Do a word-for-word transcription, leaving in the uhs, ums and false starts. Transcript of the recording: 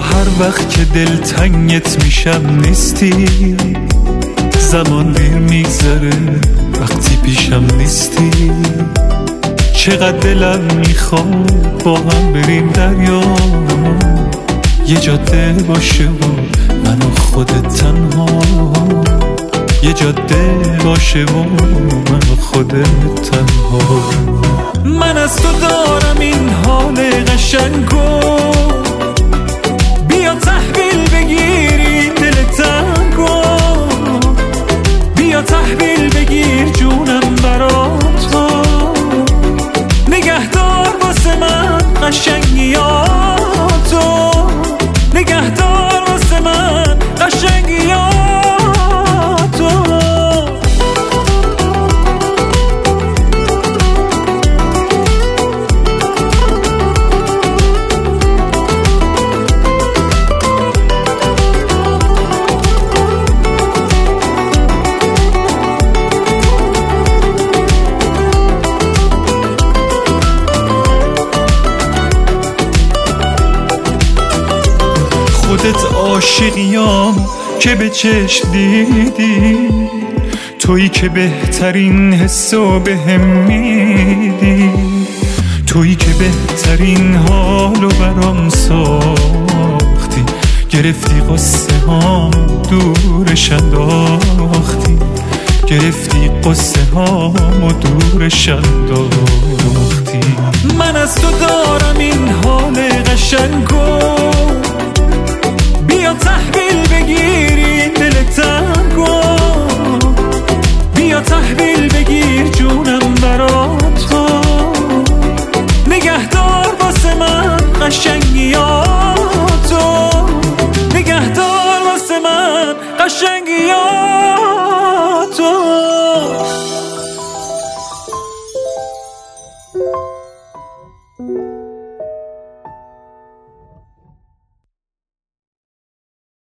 هر وقت که دلتنگت میشم نیستی، زمان دیر میگذره وقتی پیشم نیستی. چقدر دلم میخواد با هم بریم دریا، یه جاده باشه و من و خودت تنها، یه جاده باشه و من و خودت تنها. من از تو دارم این حال قشنگو، بیا تحویل بگیری دل تنگو، بیا تحویل بگیر جونم براتو، نگهدار واسه من قشنگیاتو، نگهدار واسه من قشنگیاتو. خودت عاشقیام که به چشم دیدی، تویی که بهترین حسو بهم میدی، تویی که بهترین حالو برام ساختی، گرفتی قصه هام دورش انداختی، گرفتی قصه هام و دورش انداختی. من از تو دارم این حال قشنگو، بیا تحویل بگیری دل تنگو، بیا تحویل بگیر جونم براتو، نگهدار واسه من قشنگ